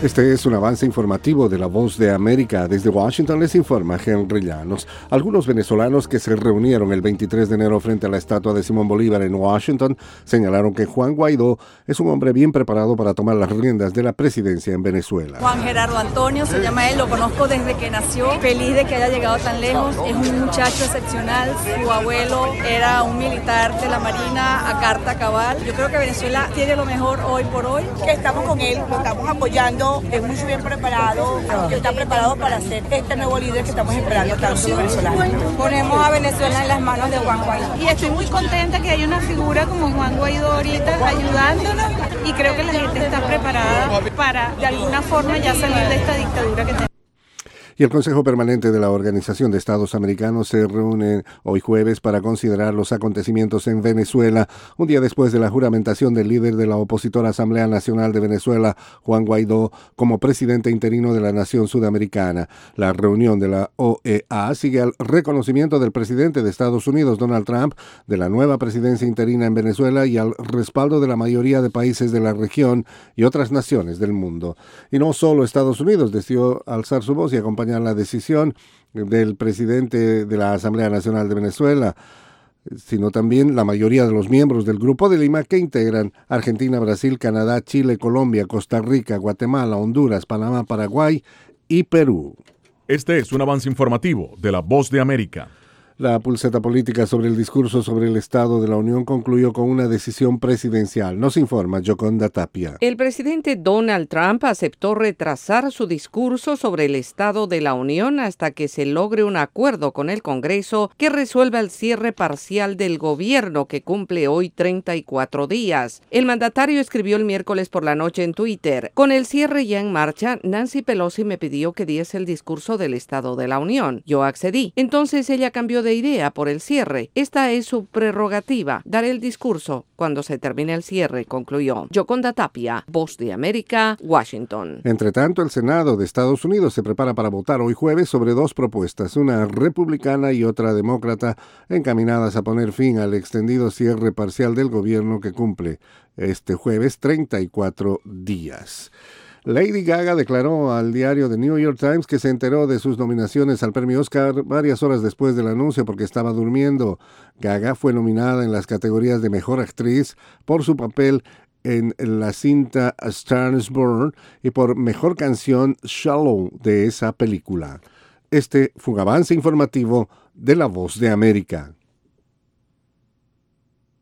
Este es un avance informativo de La Voz de América. Desde Washington les informa Henry Llanos. Algunos venezolanos que se reunieron el 23 de enero frente a la estatua de Simón Bolívar en Washington señalaron que Juan Guaidó es un hombre bien preparado para tomar las riendas de la presidencia en Venezuela. Juan Gerardo Antonio se llama él, lo conozco desde que nació, feliz de que haya llegado tan lejos, es un muchacho excepcional, su abuelo era un militar de la Marina a carta cabal. Yo creo que Venezuela tiene lo mejor hoy por hoy. Que estamos con él, lo estamos apoyando, es muy bien preparado, que está preparado para ser este nuevo líder que estamos esperando tanto los venezolanos. Ponemos a Venezuela en las manos de Juan Guaidó. Y estoy muy contenta que haya una figura como Juan Guaidó ahorita ayudándonos y creo que la gente está preparada para de alguna forma ya salir de esta dictadura que tenemos. Y el Consejo Permanente de la Organización de Estados Americanos se reúne hoy jueves para considerar los acontecimientos en Venezuela, un día después de la juramentación del líder de la opositora Asamblea Nacional de Venezuela, Juan Guaidó, como presidente interino de la nación sudamericana. La reunión de la OEA sigue al reconocimiento del presidente de Estados Unidos, Donald Trump, de la nueva presidencia interina en Venezuela y al respaldo de la mayoría de países de la región y otras naciones del mundo. Y no solo Estados Unidos decidió alzar su voz y acompañar la decisión del presidente de la Asamblea Nacional de Venezuela, sino también la mayoría de los miembros del Grupo de Lima que integran Argentina, Brasil, Canadá, Chile, Colombia, Costa Rica, Guatemala, Honduras, Panamá, Paraguay y Perú. Este es un avance informativo de La Voz de América. La pulseta política sobre el discurso sobre el Estado de la Unión concluyó con una decisión presidencial. Nos informa Yoconda Tapia. El presidente Donald Trump aceptó retrasar su discurso sobre el Estado de la Unión hasta que se logre un acuerdo con el Congreso que resuelva el cierre parcial del gobierno que cumple hoy 34 días. El mandatario escribió el miércoles por la noche en Twitter: con el cierre ya en marcha, Nancy Pelosi me pidió que diese el discurso del Estado de la Unión. Yo accedí. Entonces ella cambió de idea por el cierre. Esta es su prerrogativa. Daré el discurso cuando se termine el cierre, concluyó. Yoconda Tapia, Voz de América, Washington. Entre tanto, el Senado de Estados Unidos se prepara para votar hoy jueves sobre dos propuestas, una republicana y otra demócrata, encaminadas a poner fin al extendido cierre parcial del gobierno que cumple este jueves 34 días. Lady Gaga declaró al diario The New York Times que se enteró de sus nominaciones al premio Oscar varias horas después del anuncio porque estaba durmiendo. Gaga fue nominada en las categorías de Mejor Actriz por su papel en la cinta A Star is Born y por Mejor Canción Shallow de esa película. Este fue un avance informativo de La Voz de América.